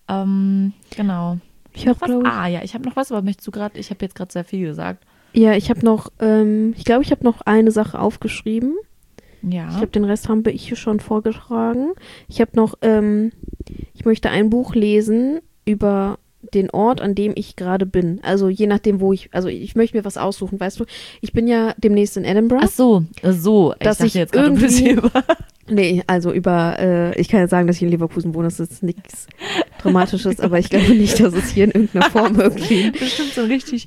[SPEAKER 1] Genau.
[SPEAKER 2] Ich habe, glaube ich,
[SPEAKER 1] Ich habe noch was, aber möchtest du gerade, ich habe jetzt gerade sehr viel gesagt.
[SPEAKER 2] ja, ich habe noch, ich glaube, ich habe noch eine Sache aufgeschrieben.
[SPEAKER 1] Ja.
[SPEAKER 2] Ich glaube, den Rest haben wir hier schon vorgetragen. Ich habe noch, ich möchte ein Buch lesen über den Ort, an dem ich gerade bin. Also je nachdem, also ich möchte mir was aussuchen, weißt du. Ich bin ja demnächst in Edinburgh.
[SPEAKER 1] Ach so. Ich
[SPEAKER 2] Dass
[SPEAKER 1] dachte
[SPEAKER 2] ich
[SPEAKER 1] jetzt gerade, du
[SPEAKER 2] irgendwie-
[SPEAKER 1] bist hier über.
[SPEAKER 2] Nee, also ich kann ja sagen, dass ich in Leverkusen wohne, das ist nichts Dramatisches, aber ich glaube nicht, dass es hier in irgendeiner Form irgendwie...
[SPEAKER 1] Bestimmt so richtig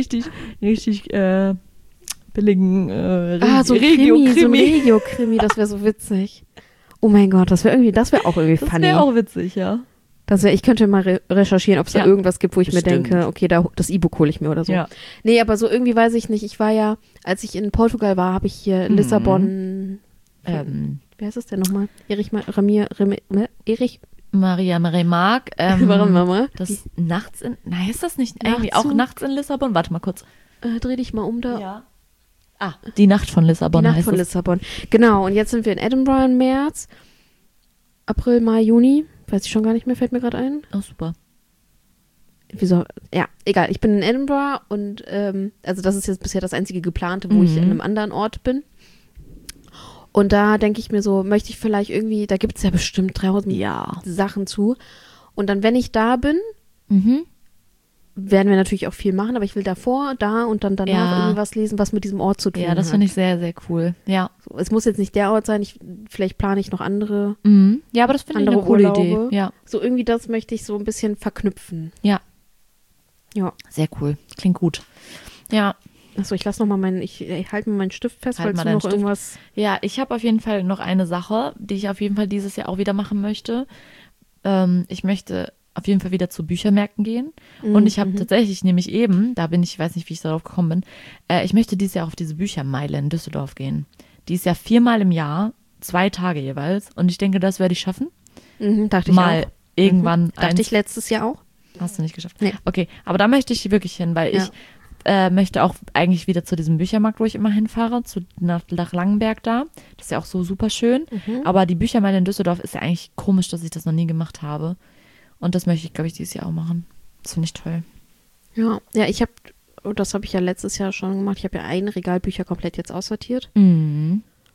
[SPEAKER 1] billigen
[SPEAKER 2] so ein
[SPEAKER 1] Regio-Krimi.
[SPEAKER 2] Regio-Krimi, das wäre so witzig. Oh mein Gott, das wäre auch irgendwie
[SPEAKER 1] Das
[SPEAKER 2] funny.
[SPEAKER 1] wäre auch witzig, ja.
[SPEAKER 2] Ich könnte mal recherchieren, ob es
[SPEAKER 1] Ja.
[SPEAKER 2] da irgendwas gibt, wo ich
[SPEAKER 1] Bestimmt.
[SPEAKER 2] mir denke, okay, das E-Book hole ich mir oder so.
[SPEAKER 1] Ja.
[SPEAKER 2] Nee, aber so irgendwie weiß ich nicht. Ich war ja, als ich in Portugal war, habe ich hier Lissabon, wie heißt das denn nochmal? Erich
[SPEAKER 1] Maria Remarque.
[SPEAKER 2] Warum, Mama?
[SPEAKER 1] Das nachts in. Nein, ist das nicht
[SPEAKER 2] Nachtzug?
[SPEAKER 1] irgendwie auch nachts in Lissabon? Warte mal kurz.
[SPEAKER 2] Dreh dich mal um da.
[SPEAKER 1] Ja. Die Nacht von Lissabon
[SPEAKER 2] Die Nacht
[SPEAKER 1] heißt
[SPEAKER 2] von
[SPEAKER 1] es.
[SPEAKER 2] Lissabon. Genau, und jetzt sind wir in Edinburgh im März. April, Mai, Juni. Weiß ich schon gar nicht mehr, fällt mir gerade ein.
[SPEAKER 1] Oh, super.
[SPEAKER 2] Wieso? Ja, egal. Ich bin in Edinburgh und also das ist jetzt bisher das einzige geplante, wo ich in einem anderen Ort bin. Und da denke ich mir so, möchte ich vielleicht irgendwie, da gibt es ja bestimmt 1000
[SPEAKER 1] Ja.
[SPEAKER 2] Sachen zu. Und dann, wenn ich da bin,
[SPEAKER 1] Mhm.
[SPEAKER 2] werden wir natürlich auch viel machen, aber ich will davor, da und dann danach
[SPEAKER 1] Ja.
[SPEAKER 2] irgendwie was lesen, was mit diesem Ort zu tun
[SPEAKER 1] Ja, das
[SPEAKER 2] hat.
[SPEAKER 1] finde ich sehr, sehr cool. Ja.
[SPEAKER 2] So, es muss jetzt nicht der Ort sein, vielleicht plane ich noch andere.
[SPEAKER 1] Mhm. Ja, aber das finde ich eine
[SPEAKER 2] Andere
[SPEAKER 1] coole
[SPEAKER 2] Urlaube.
[SPEAKER 1] Idee. Ja.
[SPEAKER 2] So irgendwie das möchte ich so ein bisschen verknüpfen.
[SPEAKER 1] Ja.
[SPEAKER 2] Ja.
[SPEAKER 1] Sehr cool. Klingt gut. Ja.
[SPEAKER 2] Achso, ich halte mir meinen Stift fest,
[SPEAKER 1] Halt
[SPEAKER 2] falls
[SPEAKER 1] mal
[SPEAKER 2] du
[SPEAKER 1] deinen
[SPEAKER 2] noch
[SPEAKER 1] Stift.
[SPEAKER 2] irgendwas...
[SPEAKER 1] Ja, ich habe auf jeden Fall noch eine Sache, die ich auf jeden Fall dieses Jahr auch wieder machen möchte. Ich möchte auf jeden Fall wieder zu Büchermärkten gehen. Und ich habe tatsächlich nämlich eben, ich weiß nicht, wie ich darauf gekommen bin, ich möchte dieses Jahr auf diese Büchermeile in Düsseldorf gehen. Die ist ja 4-mal im Jahr, 2 Tage jeweils. Und ich denke, das werde ich schaffen.
[SPEAKER 2] dachte ich
[SPEAKER 1] Mal
[SPEAKER 2] auch.
[SPEAKER 1] irgendwann
[SPEAKER 2] Dachte ich letztes Jahr auch.
[SPEAKER 1] Hast du nicht geschafft?
[SPEAKER 2] Nee.
[SPEAKER 1] Okay, aber da möchte ich wirklich hin, weil
[SPEAKER 2] Ja.
[SPEAKER 1] ich möchte auch eigentlich wieder zu diesem Büchermarkt, wo ich immer hinfahre, nach Langenberg da. Das ist ja auch so super schön. Aber die Büchermeile in Düsseldorf ist ja eigentlich komisch, dass ich das noch nie gemacht habe. Und das möchte ich, glaube ich, dieses Jahr auch machen. Das finde ich toll.
[SPEAKER 2] Ja, das habe ich ja letztes Jahr schon gemacht. Ich habe ja ein Regal Bücher komplett jetzt aussortiert.
[SPEAKER 1] Mhm.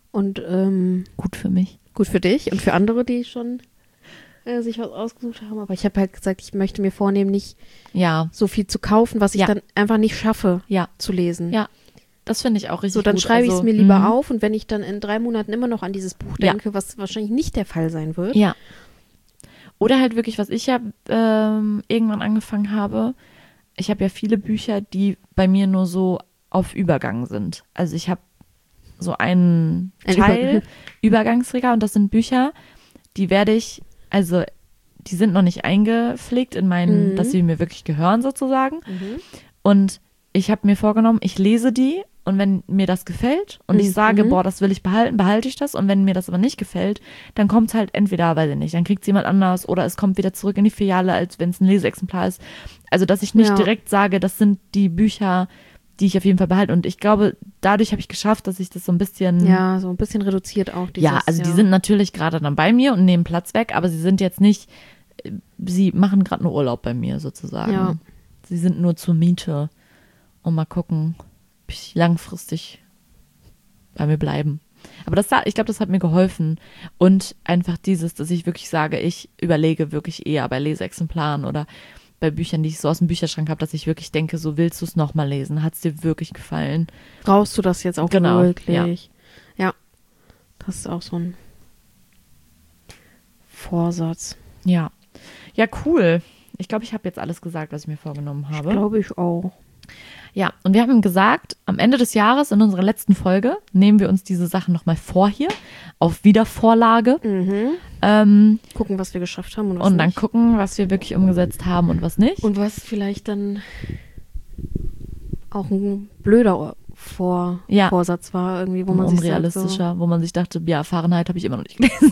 [SPEAKER 2] Und
[SPEAKER 1] Gut für mich.
[SPEAKER 2] gut für dich und für andere, die schon sich was ausgesucht haben. Aber ich habe halt gesagt, ich möchte mir vornehmen, nicht
[SPEAKER 1] Ja,
[SPEAKER 2] so viel zu kaufen, was ich
[SPEAKER 1] Ja.
[SPEAKER 2] dann einfach nicht schaffe
[SPEAKER 1] ja,
[SPEAKER 2] zu lesen.
[SPEAKER 1] ja. Das finde ich auch richtig
[SPEAKER 2] So, dann
[SPEAKER 1] gut.
[SPEAKER 2] schreibe ich es
[SPEAKER 1] Also,
[SPEAKER 2] mir lieber
[SPEAKER 1] mhm.
[SPEAKER 2] auf und wenn ich dann in 3 Monaten immer noch an dieses Buch
[SPEAKER 1] Ja.
[SPEAKER 2] denke, was wahrscheinlich nicht der Fall sein wird.
[SPEAKER 1] Ja. Oder halt wirklich, was ich ja irgendwann angefangen habe. Ich habe ja viele Bücher, die bei mir nur so auf Übergang sind. Also ich habe so einen
[SPEAKER 2] Ein
[SPEAKER 1] Teil Übergangsregal und das sind Bücher, die werde ich, also die sind noch nicht eingepflegt in meinen, dass sie mir wirklich gehören sozusagen.
[SPEAKER 2] Mhm.
[SPEAKER 1] Und ich habe mir vorgenommen, ich lese die und wenn mir das gefällt und ich sage,
[SPEAKER 2] Mhm.
[SPEAKER 1] boah, das will ich behalten, behalte ich das. Und wenn mir das aber nicht gefällt, dann kommt es halt entweder, weiß ich nicht, dann kriegt es jemand anders oder es kommt wieder zurück in die Filiale, als wenn es ein Leseexemplar ist. Also, dass ich nicht
[SPEAKER 2] Ja.
[SPEAKER 1] direkt sage, das sind die Bücher, die ich auf jeden Fall behalte. Und ich glaube, dadurch habe ich geschafft, dass ich das so ein bisschen
[SPEAKER 2] Ja, so ein bisschen reduziert auch. Dieses,
[SPEAKER 1] ja, also die sind natürlich gerade dann bei mir und nehmen Platz weg, aber sie sind jetzt nicht, sie machen gerade nur Urlaub bei mir sozusagen.
[SPEAKER 2] Ja.
[SPEAKER 1] Sie sind nur zur Miete und mal gucken, ob ich langfristig bei mir bleiben. Aber ich glaube, das hat mir geholfen und einfach dieses, dass ich wirklich sage, ich überlege wirklich eher bei Leseexemplaren oder bei Büchern, die ich so aus dem Bücherschrank habe, dass ich wirklich denke, so willst du es nochmal lesen? Hat es dir wirklich gefallen?
[SPEAKER 2] Brauchst du das jetzt auch
[SPEAKER 1] Genau,
[SPEAKER 2] wirklich? Ja. Das ist auch so ein Vorsatz.
[SPEAKER 1] Ja. Ja, cool. Ich glaube, ich habe jetzt alles gesagt, was ich mir vorgenommen habe.
[SPEAKER 2] Glaube ich auch.
[SPEAKER 1] Ja, und wir haben gesagt, am Ende des Jahres in unserer letzten Folge nehmen wir uns diese Sachen nochmal vor hier, auf Wiedervorlage.
[SPEAKER 2] Gucken, was wir geschafft haben und was
[SPEAKER 1] Und dann
[SPEAKER 2] nicht.
[SPEAKER 1] gucken, was wir wirklich umgesetzt haben und was nicht.
[SPEAKER 2] Und was vielleicht dann auch ein blöder
[SPEAKER 1] Ja.
[SPEAKER 2] Vorsatz war, irgendwie, wo man sich sagt,
[SPEAKER 1] unrealistischer, wo man sich dachte, ja, Fahrenheit habe ich immer noch nicht gelesen.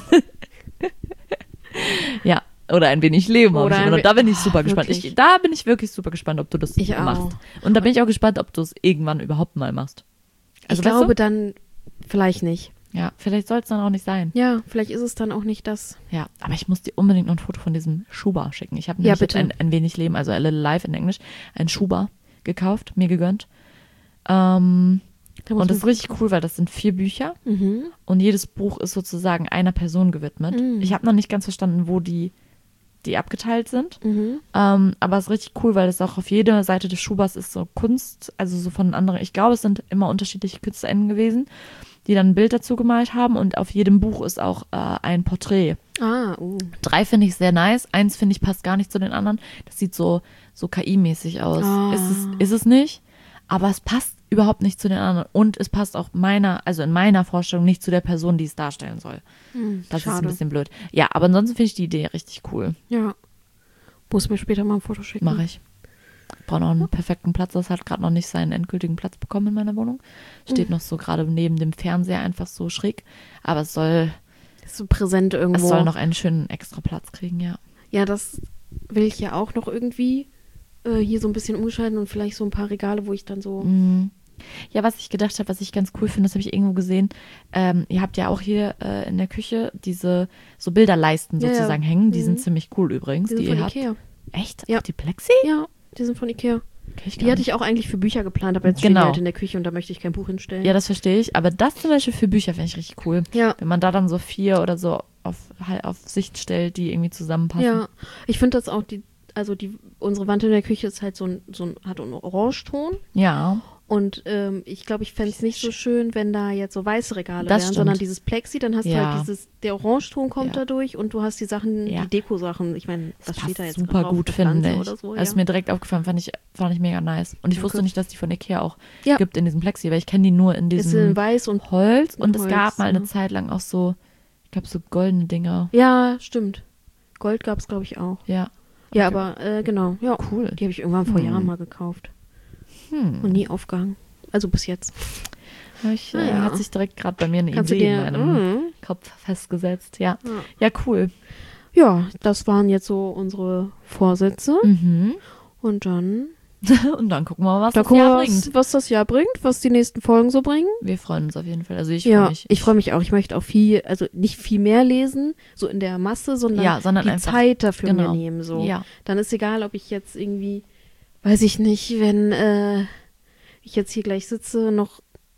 [SPEAKER 1] Ja, oder ein wenig Leben habe
[SPEAKER 2] Oder
[SPEAKER 1] ich
[SPEAKER 2] ein
[SPEAKER 1] immer noch. Da bin ich super
[SPEAKER 2] Oh,
[SPEAKER 1] gespannt.
[SPEAKER 2] wirklich?
[SPEAKER 1] Da bin ich wirklich super gespannt, ob du das
[SPEAKER 2] Ich
[SPEAKER 1] machst.
[SPEAKER 2] auch.
[SPEAKER 1] Und da bin ich auch gespannt, ob du es irgendwann überhaupt mal machst. Also,
[SPEAKER 2] ich
[SPEAKER 1] weißt
[SPEAKER 2] glaube
[SPEAKER 1] du?
[SPEAKER 2] dann vielleicht nicht.
[SPEAKER 1] Ja, vielleicht soll es dann auch nicht sein.
[SPEAKER 2] Ja, vielleicht ist es dann auch nicht das.
[SPEAKER 1] Ja, aber ich muss dir unbedingt noch ein Foto von diesem Schuber schicken. Ich habe
[SPEAKER 2] Ja,
[SPEAKER 1] nämlich jetzt
[SPEAKER 2] bitte.
[SPEAKER 1] ein wenig Leben, also A Little Life in Englisch, ein Schuber gekauft, mir gegönnt. Und das ist richtig cool, weil das sind 4 Bücher und jedes Buch ist sozusagen einer Person gewidmet. Ich habe noch nicht ganz verstanden, wo die abgeteilt sind. Aber es ist richtig cool, weil es auch auf jeder Seite des Schubers ist so Kunst, also so von anderen, ich glaube, es sind immer unterschiedliche KünstlerInnen gewesen, die dann ein Bild dazu gemalt haben und auf jedem Buch ist auch ein Porträt. 3 finde ich sehr nice, 1 finde ich passt gar nicht zu den anderen. Das sieht so KI-mäßig aus. Ist es nicht, aber es passt überhaupt nicht zu den anderen und es passt auch in meiner Vorstellung nicht zu der Person, die es darstellen soll. Das ist ein
[SPEAKER 2] schade.
[SPEAKER 1] bisschen blöd. Ja, aber ansonsten finde ich die Idee richtig cool.
[SPEAKER 2] Ja. Muss mir später mal ein Foto schicken.
[SPEAKER 1] Mache ich. Ich brauche noch einen perfekten Platz. Das hat gerade noch nicht seinen endgültigen Platz bekommen in meiner Wohnung. Steht noch so gerade neben dem Fernseher einfach so schräg. Aber es soll
[SPEAKER 2] Ist so präsent irgendwo.
[SPEAKER 1] noch einen schönen extra Platz kriegen, ja.
[SPEAKER 2] Ja, das will ich ja auch noch irgendwie hier so ein bisschen umgestalten und vielleicht so ein paar Regale, wo ich dann so.
[SPEAKER 1] Ja, was ich gedacht habe, was ich ganz cool finde, das habe ich irgendwo gesehen. Ihr habt ja auch hier in der Küche diese so Bilderleisten
[SPEAKER 2] Ja, ja.
[SPEAKER 1] sozusagen hängen. Die sind ziemlich cool übrigens,
[SPEAKER 2] Die sind
[SPEAKER 1] die
[SPEAKER 2] von
[SPEAKER 1] ihr habt.
[SPEAKER 2] Ikea.
[SPEAKER 1] Echt?
[SPEAKER 2] Ja.
[SPEAKER 1] Auch die Plexi?
[SPEAKER 2] Ja, die sind von Ikea.
[SPEAKER 1] Okay,
[SPEAKER 2] Die hatte ich auch eigentlich für Bücher geplant, aber jetzt stehen
[SPEAKER 1] Genau.
[SPEAKER 2] die halt in der Küche und da möchte ich kein Buch hinstellen.
[SPEAKER 1] Ja, das verstehe ich. Aber das zum Beispiel für Bücher finde ich richtig cool.
[SPEAKER 2] Ja.
[SPEAKER 1] Wenn man da dann so 4 oder so auf Sicht stellt, die irgendwie zusammenpassen.
[SPEAKER 2] Ja, ich finde das auch unsere Wand in der Küche ist halt hat einen Orangeton
[SPEAKER 1] Ja.
[SPEAKER 2] und ich glaube, ich fände es nicht so schön, wenn da jetzt so weiße Regale
[SPEAKER 1] Das
[SPEAKER 2] wären,
[SPEAKER 1] stimmt.
[SPEAKER 2] sondern dieses Plexi, dann hast du
[SPEAKER 1] Ja.
[SPEAKER 2] halt der Orangeton kommt
[SPEAKER 1] Ja.
[SPEAKER 2] da durch und du hast die Sachen,
[SPEAKER 1] Ja.
[SPEAKER 2] die Deko-Sachen, ich meine, was steht da jetzt
[SPEAKER 1] super
[SPEAKER 2] drauf?
[SPEAKER 1] gut,
[SPEAKER 2] Eine Pflanze
[SPEAKER 1] finde ich.
[SPEAKER 2] oder so,
[SPEAKER 1] Das ist mir direkt aufgefallen, fand ich mega nice. Und ich wusste
[SPEAKER 2] Okay.
[SPEAKER 1] nicht, dass die von Ikea auch
[SPEAKER 2] Ja.
[SPEAKER 1] gibt in diesem Plexi, weil ich kenne die nur in
[SPEAKER 2] Ist
[SPEAKER 1] diesem
[SPEAKER 2] in weiß und
[SPEAKER 1] Holz und es
[SPEAKER 2] Holz,
[SPEAKER 1] gab mal eine
[SPEAKER 2] ja.
[SPEAKER 1] Zeit lang auch so, ich glaube, so goldene Dinger.
[SPEAKER 2] ja, stimmt. Gold gab es, glaube ich, auch.
[SPEAKER 1] Ja.
[SPEAKER 2] Ja,
[SPEAKER 1] Okay.
[SPEAKER 2] aber genau, ja.
[SPEAKER 1] Cool.
[SPEAKER 2] Die habe ich irgendwann vor Jahren mal gekauft und nie aufgehangen. Also bis jetzt. Ja.
[SPEAKER 1] Hat sich direkt gerade bei mir eine
[SPEAKER 2] Kannst du
[SPEAKER 1] Idee in
[SPEAKER 2] dir,
[SPEAKER 1] meinem Kopf festgesetzt. Ja. Ja, cool.
[SPEAKER 2] Ja, das waren jetzt so unsere Vorsätze.
[SPEAKER 1] Mhm.
[SPEAKER 2] Und dann
[SPEAKER 1] Und dann gucken wir mal, was
[SPEAKER 2] da
[SPEAKER 1] das
[SPEAKER 2] gucken wir,
[SPEAKER 1] Jahr bringt.
[SPEAKER 2] was das Jahr bringt, was die nächsten Folgen so bringen.
[SPEAKER 1] Wir freuen uns auf jeden Fall. Also ich freue
[SPEAKER 2] Ja,
[SPEAKER 1] mich.
[SPEAKER 2] ich freue mich auch. Ich möchte auch also nicht viel mehr lesen, so in der Masse, sondern die
[SPEAKER 1] einfach,
[SPEAKER 2] Zeit dafür
[SPEAKER 1] genau.
[SPEAKER 2] mir nehmen. So.
[SPEAKER 1] Ja.
[SPEAKER 2] Dann ist egal, ob ich jetzt irgendwie, weiß ich nicht, wenn ich jetzt hier gleich sitze, noch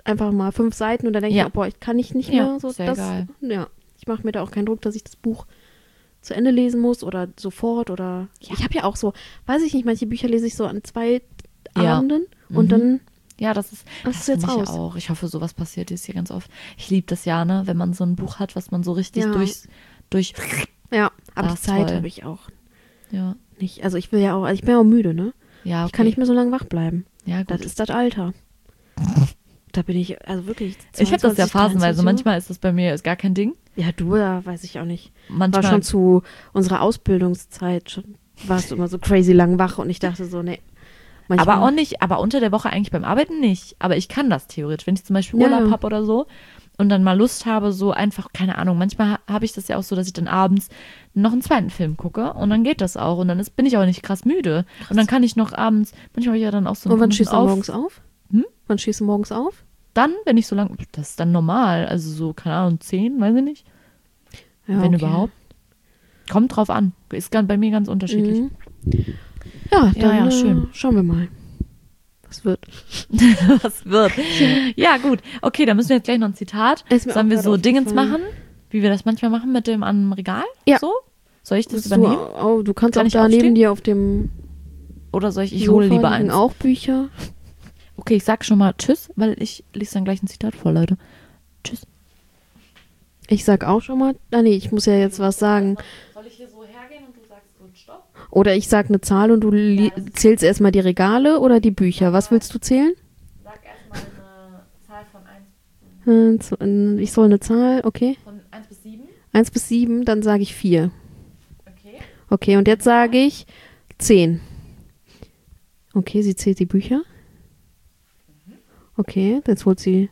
[SPEAKER 2] einfach mal 5 Seiten und dann denke
[SPEAKER 1] Ja.
[SPEAKER 2] ich, boah, ich kann nicht
[SPEAKER 1] Ja,
[SPEAKER 2] mehr. So,
[SPEAKER 1] sehr geil.
[SPEAKER 2] Ja, ich mache mir da auch keinen Druck, dass ich das Buch zu Ende lesen muss oder sofort oder ich habe ja auch so, weiß ich nicht, manche Bücher lese ich so an 2
[SPEAKER 1] Ja.
[SPEAKER 2] Abenden und dann
[SPEAKER 1] Ja, das ist
[SPEAKER 2] jetzt
[SPEAKER 1] finde ich
[SPEAKER 2] raus.
[SPEAKER 1] auch. Ich hoffe, sowas passiert jetzt hier ganz oft. Ich liebe das ja, ne, wenn man so ein Buch hat, was man so richtig
[SPEAKER 2] Ja.
[SPEAKER 1] durch
[SPEAKER 2] Ja, aber
[SPEAKER 1] Das
[SPEAKER 2] die Zeit
[SPEAKER 1] toll.
[SPEAKER 2] habe ich auch
[SPEAKER 1] ja,
[SPEAKER 2] nicht. Also ich bin ja auch müde, ne?
[SPEAKER 1] ja, okay.
[SPEAKER 2] Ich kann nicht mehr so lange wach bleiben.
[SPEAKER 1] Ja, gut.
[SPEAKER 2] Das ist das Alter. Da bin ich, also wirklich.
[SPEAKER 1] Ich habe das ja
[SPEAKER 2] 22,
[SPEAKER 1] phasenweise.
[SPEAKER 2] 23 Uhr.
[SPEAKER 1] Manchmal ist das bei mir ist gar kein Ding.
[SPEAKER 2] Ja, du, da weiß ich auch nicht.
[SPEAKER 1] Manchmal
[SPEAKER 2] War schon zu unserer Ausbildungszeit, warst du immer so crazy lang wach und ich dachte so, nee. Manchmal,
[SPEAKER 1] aber auch nicht, aber unter der Woche eigentlich beim Arbeiten nicht. Aber ich kann das theoretisch, wenn ich zum Beispiel
[SPEAKER 2] Ja,
[SPEAKER 1] Urlaub
[SPEAKER 2] ja.
[SPEAKER 1] habe oder so und dann mal Lust habe, so einfach, keine Ahnung, manchmal habe ich das ja auch so, dass ich dann abends noch einen zweiten Film gucke und dann geht das auch und dann bin ich auch nicht krass müde. Und dann kann ich noch abends, manchmal habe ich ja dann auch so
[SPEAKER 2] Und wann
[SPEAKER 1] komischen
[SPEAKER 2] stehst du morgens auf?
[SPEAKER 1] Hm?
[SPEAKER 2] Wann stehst du morgens auf?
[SPEAKER 1] Dann, wenn ich so lang, das ist dann normal, also so, keine Ahnung, 10, weiß ich nicht,
[SPEAKER 2] Ja,
[SPEAKER 1] wenn
[SPEAKER 2] okay.
[SPEAKER 1] überhaupt. Kommt drauf an, ist bei mir ganz unterschiedlich.
[SPEAKER 2] Mhm. Ja,
[SPEAKER 1] Ja,
[SPEAKER 2] dann
[SPEAKER 1] ja, schön.
[SPEAKER 2] schauen wir mal. Was wird.
[SPEAKER 1] Was wird. Ja, gut. Okay, dann müssen wir jetzt gleich noch ein Zitat.
[SPEAKER 2] Ist mir
[SPEAKER 1] Sollen
[SPEAKER 2] auch
[SPEAKER 1] wir
[SPEAKER 2] gerade
[SPEAKER 1] so Dingens
[SPEAKER 2] aufgefallen.
[SPEAKER 1] machen, wie wir das manchmal machen mit dem am Regal?
[SPEAKER 2] Ja.
[SPEAKER 1] So? Soll ich das
[SPEAKER 2] Du,
[SPEAKER 1] übernehmen?
[SPEAKER 2] du kannst
[SPEAKER 1] Kann
[SPEAKER 2] auch
[SPEAKER 1] ich
[SPEAKER 2] da
[SPEAKER 1] aufstehen?
[SPEAKER 2] neben dir auf dem
[SPEAKER 1] Oder soll ich
[SPEAKER 2] Sofa
[SPEAKER 1] hole lieber
[SPEAKER 2] liegen
[SPEAKER 1] eins?
[SPEAKER 2] auch Bücher.
[SPEAKER 1] Okay, ich sag schon mal Tschüss, weil ich lese dann gleich ein Zitat vor, Leute. Tschüss.
[SPEAKER 2] Ich sag auch schon mal, nee, ich muss ja jetzt was sagen.
[SPEAKER 1] Soll ich hier so hergehen und du sagst so Stopp?
[SPEAKER 2] Oder ich sag eine Zahl und du zählst erstmal die Regale oder die Bücher. Was willst du zählen?
[SPEAKER 1] Sag erstmal eine Zahl von 1
[SPEAKER 2] Ich soll eine Zahl, okay.
[SPEAKER 1] bis 7.
[SPEAKER 2] 1 bis 7, dann sage ich 4.
[SPEAKER 1] Okay.
[SPEAKER 2] Okay, und jetzt sage ich 10. Okay, sie zählt die Bücher. Okay, jetzt holt sie.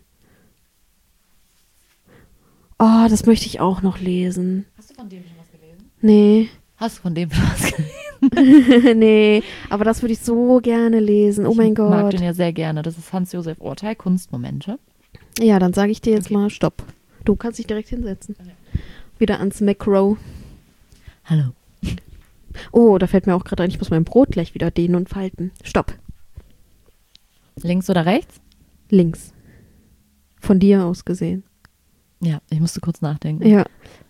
[SPEAKER 2] Oh, das möchte ich auch noch lesen.
[SPEAKER 1] Hast du von dem schon was gelesen?
[SPEAKER 2] Nee.
[SPEAKER 1] Hast du von dem schon was gelesen?
[SPEAKER 2] Nee, aber das würde ich so gerne lesen. Oh mein
[SPEAKER 1] Ich mag
[SPEAKER 2] Gott.
[SPEAKER 1] den ja sehr gerne. Das ist Hans-Josef Urteil, Kunstmomente.
[SPEAKER 2] Ja, dann sage ich dir jetzt
[SPEAKER 1] Okay.
[SPEAKER 2] mal Stopp. Du kannst dich direkt hinsetzen.
[SPEAKER 1] Ja.
[SPEAKER 2] Wieder ans Macro.
[SPEAKER 1] Hallo.
[SPEAKER 2] Oh, da fällt mir auch gerade ein, ich muss mein Brot gleich wieder dehnen und falten. Stopp.
[SPEAKER 1] Links oder rechts?
[SPEAKER 2] Links. Von dir aus gesehen.
[SPEAKER 1] Ja, ich musste kurz nachdenken.
[SPEAKER 2] Ja.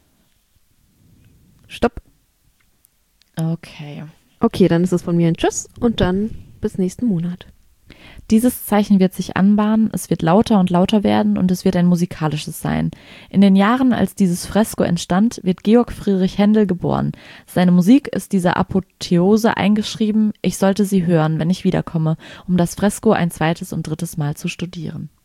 [SPEAKER 2] Stopp.
[SPEAKER 1] Okay.
[SPEAKER 2] Okay, dann ist es von mir ein Tschüss und dann bis nächsten Monat.
[SPEAKER 1] Dieses Zeichen wird sich anbahnen, es wird lauter und lauter werden und es wird ein musikalisches sein. In den Jahren, als dieses Fresko entstand, wird Georg Friedrich Händel geboren. Seine Musik ist dieser Apotheose eingeschrieben, ich sollte sie hören, wenn ich wiederkomme, um das Fresko ein zweites und drittes Mal zu studieren.